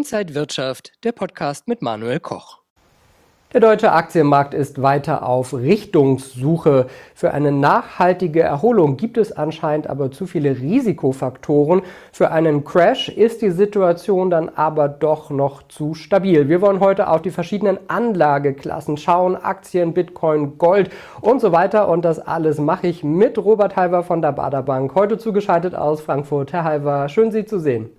Inside Wirtschaft, der Podcast mit Manuel Koch. Der deutsche Aktienmarkt ist weiter auf Richtungssuche. Für eine nachhaltige Erholung gibt es anscheinend aber zu viele Risikofaktoren. Für einen Crash ist die Situation dann aber doch noch zu stabil. Wir wollen heute auf die verschiedenen Anlageklassen schauen, Aktien, Bitcoin, Gold und so weiter. Und das alles mache ich mit Robert Halver von der Baader Bank, heute zugeschaltet aus Frankfurt. Herr Halver, schön Sie zu sehen.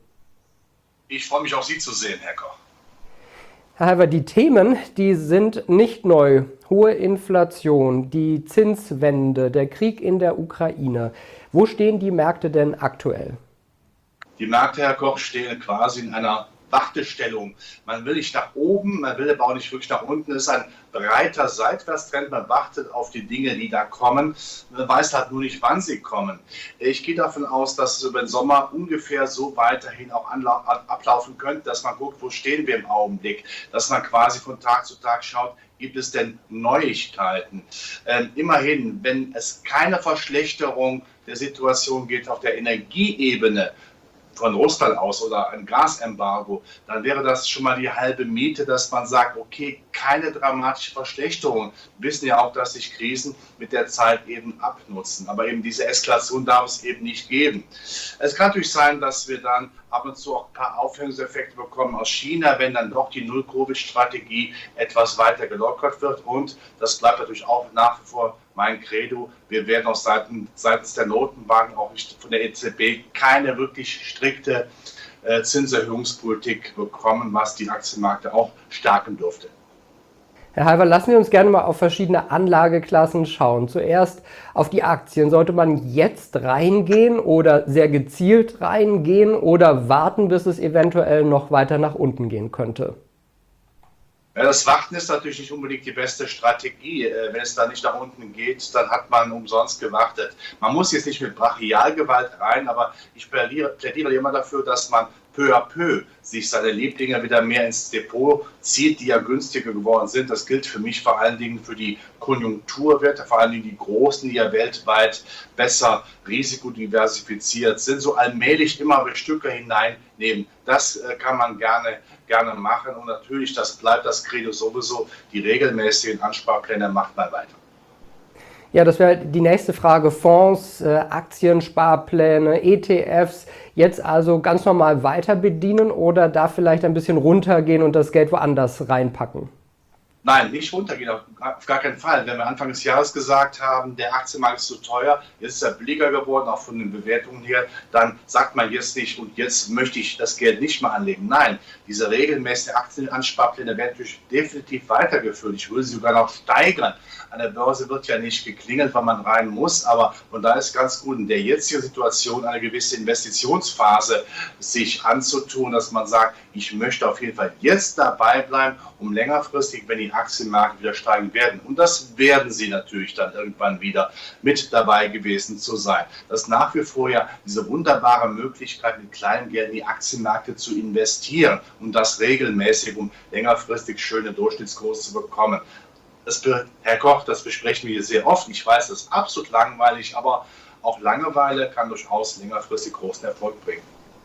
Ich freue mich auch, Sie zu sehen, Herr Koch. Herr Halver, die Themen, die sind nicht neu. Hohe Inflation, die Zinswende, der Krieg in der Ukraine. Wo stehen die Märkte denn aktuell? Die Märkte, Herr Koch, stehen quasi in einer Wartestellung. Man will nicht nach oben, man will aber auch nicht wirklich nach unten. Es ist ein breiter Seitwärtstrend. Man wartet auf die Dinge, die da kommen. Man weiß halt nur nicht, wann sie kommen. Ich gehe davon aus, dass es über den Sommer ungefähr so weiterhin auch ablaufen könnte, dass man guckt, wo stehen wir im Augenblick. Dass man quasi von Tag zu Tag schaut, gibt es denn Neuigkeiten? Immerhin, wenn es keine Verschlechterung der Situation gibt auf der Energieebene, von Russland aus oder ein Gasembargo, dann wäre das schon mal die halbe Miete, dass man sagt, okay, keine dramatische Verschlechterung. Wir wissen ja auch, dass sich Krisen mit der Zeit eben abnutzen. Aber eben diese Eskalation darf es eben nicht geben. Es kann natürlich sein, dass wir dann ab und zu auch ein paar Aufhängungseffekte bekommen aus China, wenn dann doch die Null-Covid-Strategie etwas weiter gelockert wird. Und das bleibt natürlich auch nach wie vor mein Credo. Wir werden auch seitens der Notenbank, auch nicht von der EZB, keine wirklich strikte Zinserhöhungspolitik bekommen, was die Aktienmärkte auch stärken dürfte. Herr Halver, lassen wir uns gerne mal auf verschiedene Anlageklassen schauen. Zuerst auf die Aktien. Sollte man jetzt reingehen oder sehr gezielt reingehen oder warten, bis es eventuell noch weiter nach unten gehen könnte? Ja, das Warten ist natürlich nicht unbedingt die beste Strategie. Wenn es da nicht nach unten geht, dann hat man umsonst gewartet. Man muss jetzt nicht mit Brachialgewalt rein, aber ich plädiere immer dafür, dass man peu à peu sich seine Lieblinge wieder mehr ins Depot zieht, die ja günstiger geworden sind. Das gilt für mich vor allen Dingen für die Konjunkturwerte, vor allen Dingen die großen, die ja weltweit besser risikodiversifiziert sind, so allmählich immer Stücke hineinnehmen. Das kann man gerne machen und natürlich, das bleibt das Credo sowieso, die regelmäßigen Ansparpläne macht man weiter. Ja, das wäre die nächste Frage. Fonds, Aktien, Sparpläne, ETFs, jetzt also ganz normal weiter bedienen oder da vielleicht ein bisschen runtergehen und das Geld woanders reinpacken? Nein, nicht runtergehen, auf gar keinen Fall. Wenn wir Anfang des Jahres gesagt haben, der Aktienmarkt ist zu teuer, jetzt ist er billiger geworden, auch von den Bewertungen her, dann sagt man jetzt nicht, und jetzt möchte ich das Geld nicht mehr anlegen. Nein, diese regelmäßigen Aktienansparpläne werden natürlich definitiv weitergeführt. Ich würde sie sogar noch steigern. An der Börse wird ja nicht geklingelt, weil man rein muss, aber von da ist ganz gut in der jetzigen Situation eine gewisse Investitionsphase sich anzutun, dass man sagt, ich möchte auf jeden Fall jetzt dabei bleiben, um längerfristig, wenn die Aktienmärkte wieder steigen werden. Und das werden sie natürlich dann irgendwann wieder mit dabei gewesen zu sein. Das ist nach wie vor ja diese wunderbare Möglichkeit, mit kleinem Geld in die Aktienmärkte zu investieren und das regelmäßig, um längerfristig schöne Durchschnittskurse zu bekommen. Herr Koch, das besprechen wir sehr oft. Ich weiß, das ist absolut langweilig, aber auch Langeweile kann durchaus längerfristig großen Erfolg bringen.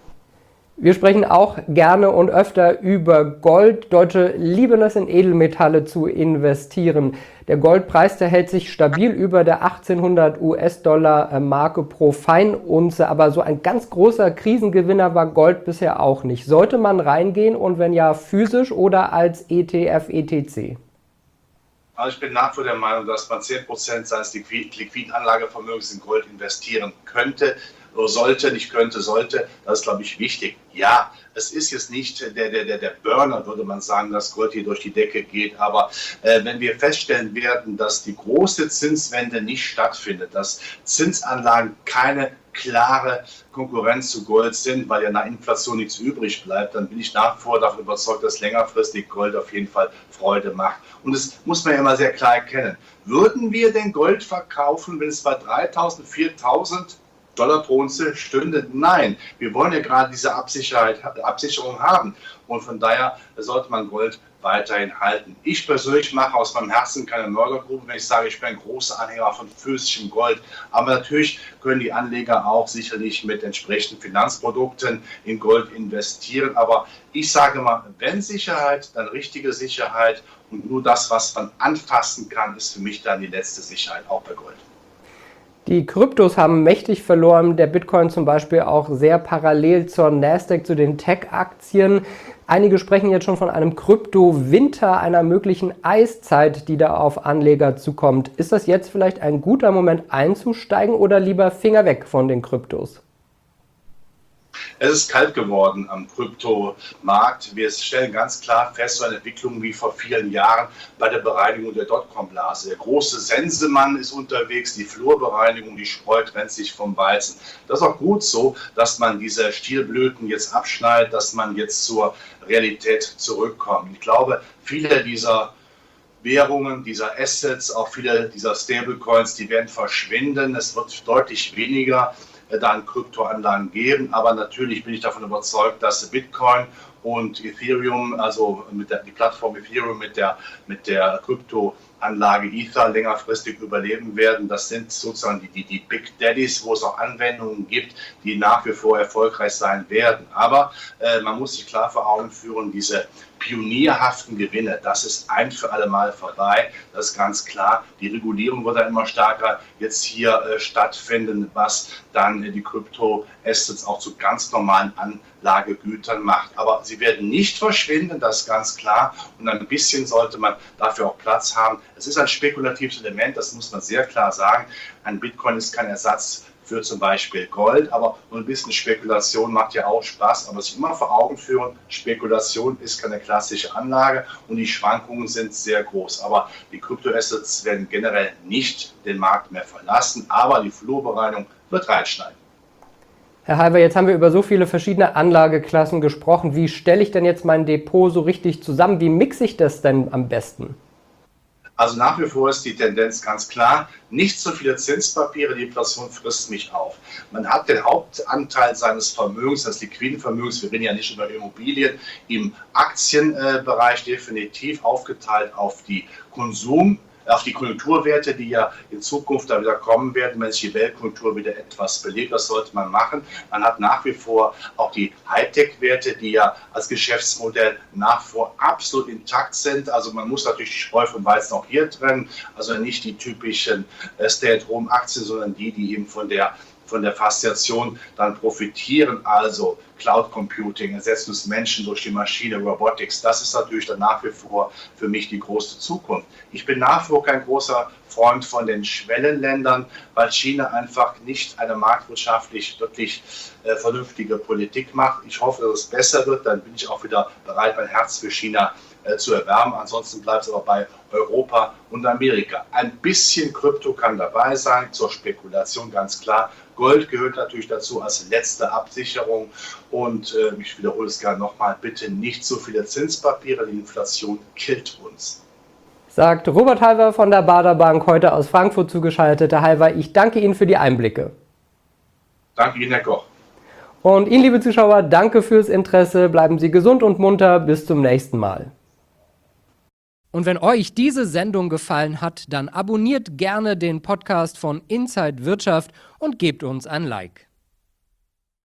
Wir sprechen auch gerne und öfter über Gold. Deutsche lieben es, in Edelmetalle zu investieren. Der Goldpreis, der hält sich stabil über der 1800 US-Dollar Marke pro Feinunze. Aber so ein ganz großer Krisengewinner war Gold bisher auch nicht. Sollte man reingehen und wenn ja, physisch oder als ETF, ETC? Also ich bin nach wie vor der Meinung, dass man 10% seines liquiden Anlagevermögens in Gold investieren könnte, sollte, nicht könnte, sollte. Das ist, glaube ich, wichtig. Ja, es ist jetzt nicht der Burner, würde man sagen, dass Gold hier durch die Decke geht. Aber wenn wir feststellen werden, dass die große Zinswende nicht stattfindet, dass Zinsanlagen keine klare Konkurrenz zu Gold sind, weil ja nach Inflation nichts übrig bleibt, dann bin ich nach wie vor davon überzeugt, dass längerfristig Gold auf jeden Fall Freude macht. Und das muss man ja immer sehr klar erkennen. Würden wir denn Gold verkaufen, wenn es bei 3.000, 4.000 Dollar pro Unze stünde. Nein, wir wollen ja gerade diese Absicherung haben. Und von daher sollte man Gold weiterhin halten. Ich persönlich mache aus meinem Herzen keine Mördergrube, wenn ich sage, ich bin ein großer Anhänger von physischem Gold. Aber natürlich können die Anleger auch sicherlich mit entsprechenden Finanzprodukten in Gold investieren. Aber ich sage mal, wenn Sicherheit, dann richtige Sicherheit. Und nur das, was man anfassen kann, ist für mich dann die letzte Sicherheit, auch bei Gold. Die Kryptos haben mächtig verloren, der Bitcoin zum Beispiel auch sehr parallel zur Nasdaq, zu den Tech-Aktien. Einige sprechen jetzt schon von einem Krypto-Winter, einer möglichen Eiszeit, die da auf Anleger zukommt. Ist das jetzt vielleicht ein guter Moment einzusteigen oder lieber Finger weg von den Kryptos? Es ist kalt geworden am Kryptomarkt. Wir stellen ganz klar fest, so eine Entwicklung wie vor vielen Jahren bei der Bereinigung der Dotcom-Blase. Der große Sensemann ist unterwegs, die Flurbereinigung, die Spreu trennt sich vom Weizen. Das ist auch gut so, dass man diese Stielblüten jetzt abschneidet, dass man jetzt zur Realität zurückkommt. Ich glaube, viele dieser Währungen, dieser Assets, auch viele dieser Stablecoins, die werden verschwinden. Es wird deutlich weniger dann Kryptoanlagen geben, aber natürlich bin ich davon überzeugt, dass Bitcoin und Ethereum, also die Plattform Ethereum mit der Kryptoanlage Ether längerfristig überleben werden. Das sind sozusagen die Big Daddies, wo es auch Anwendungen gibt, die nach wie vor erfolgreich sein werden. Aber man muss sich klar vor Augen führen, diese pionierhaften Gewinne, das ist ein für alle Mal vorbei. Das ist ganz klar. Die Regulierung wird dann immer stärker jetzt hier stattfinden, was dann die Krypto-Assets auch zu ganz normalen Anlagegütern macht. Aber sie werden nicht verschwinden, das ist ganz klar. Und ein bisschen sollte man dafür auch Platz haben. Es ist ein spekulatives Element, das muss man sehr klar sagen. Ein Bitcoin ist kein Ersatz für zum Beispiel Gold, aber so ein bisschen Spekulation macht ja auch Spaß, aber sich immer vor Augen führen, Spekulation ist keine klassische Anlage und die Schwankungen sind sehr groß, aber die Kryptoassets werden generell nicht den Markt mehr verlassen, aber die Flurbereinigung wird reinschneiden. Herr Halver, jetzt haben wir über so viele verschiedene Anlageklassen gesprochen. Wie stelle ich denn jetzt mein Depot so richtig zusammen? Wie mixe ich das denn am besten? Also nach wie vor ist die Tendenz ganz klar, nicht so viele Zinspapiere, die Inflation frisst mich auf. Man hat den Hauptanteil seines Vermögens, des liquiden Vermögens, wir reden ja nicht über Immobilien, im Aktienbereich definitiv aufgeteilt auf die Konjunkturwerte, die ja in Zukunft da wieder kommen werden, wenn sich die Weltkonjunktur wieder etwas belebt. Das sollte man machen. Man hat nach wie vor auch die Hightech-Werte, die ja als Geschäftsmodell nach wie vor absolut intakt sind. Also man muss natürlich die Spreu vom Weizen auch hier trennen. Also nicht die typischen Stay-at-Home-Aktien, sondern die eben von der Faszination dann profitieren, also Cloud Computing, Ersetzen des Menschen durch die Maschine, Robotics, das ist natürlich dann nach wie vor für mich die große Zukunft. Ich bin nach wie vor kein großer Freund von den Schwellenländern, weil China einfach nicht eine marktwirtschaftlich wirklich vernünftige Politik macht. Ich hoffe, dass es besser wird, dann bin ich auch wieder bereit, mein Herz für China zu erwärmen. Ansonsten bleibt es aber bei Europa und Amerika. Ein bisschen Krypto kann dabei sein, zur Spekulation ganz klar. Gold gehört natürlich dazu als letzte Absicherung. Und ich wiederhole es gerne nochmal, bitte nicht so viele Zinspapiere, die Inflation killt uns. Sagt Robert Halver von der Baader Bank, heute aus Frankfurt zugeschaltet. Herr Halver, ich danke Ihnen für die Einblicke. Danke Ihnen, Herr Koch. Und Ihnen, liebe Zuschauer, danke fürs Interesse. Bleiben Sie gesund und munter. Bis zum nächsten Mal. Und wenn euch diese Sendung gefallen hat, dann abonniert gerne den Podcast von Inside Wirtschaft und gebt uns ein Like.